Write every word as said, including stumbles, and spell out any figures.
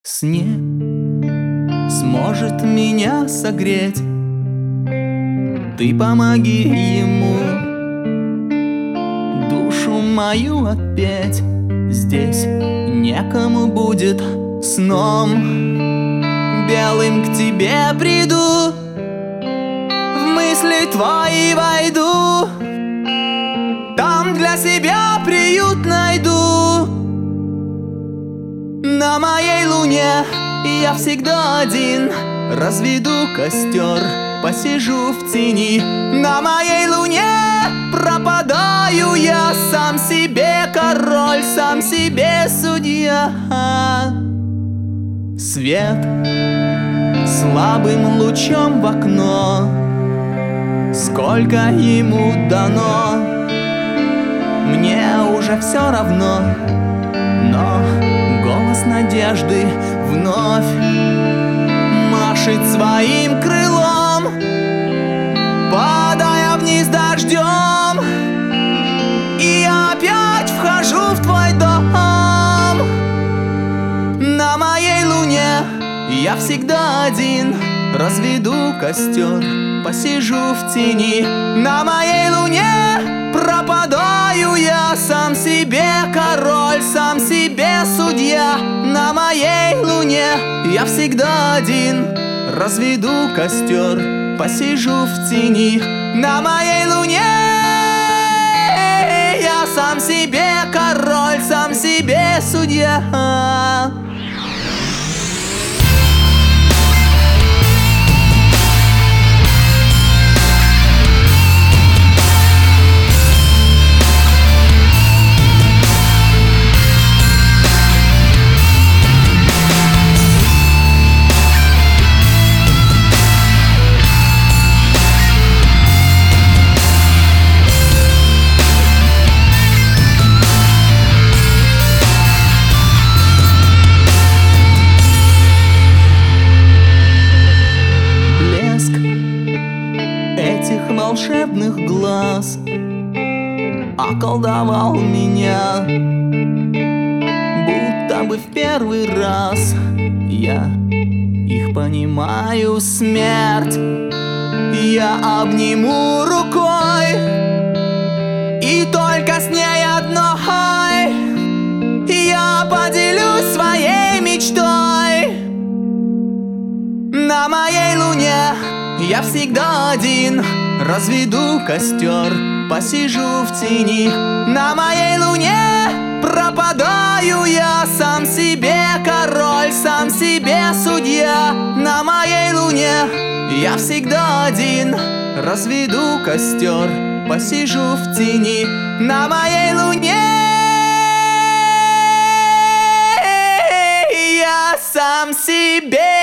Снег сможет меня согреть, ты помоги ему душу мою отпеть. Здесь некому будет сном белым к тебе приду, в мысли твои войду, там для себя приют найду. На моей луне я всегда один, разведу костер, посижу в тени. На моей луне пропадаю я, сам себе король, сам себе судья. Свет слабым лучом в окно, сколько ему дано, мне уже все равно, но голос надежды вновь машет своим крылом, падая вниз дождем, и я опять вхожу в твой дом. На моей луне я всегда один, разведу костер, посижу в тени. На моей луне пропадаю я, сам себе король, сам себе судья. На моей луне я всегда один, разведу костер, посижу в тени. На моей луне я сам себе король, сам себе судья. Этих волшебных глаз околдовал меня, будто бы в первый раз я их понимаю. Смерть я обниму рукой, и только с ней одной я поделюсь своей мечтой. На моей луне я всегда один, разведу костер, посижу в тени. На моей луне пропадаю я, сам себе король, сам себе судья. На моей луне я всегда один, разведу костер, посижу в тени. На моей луне я сам себе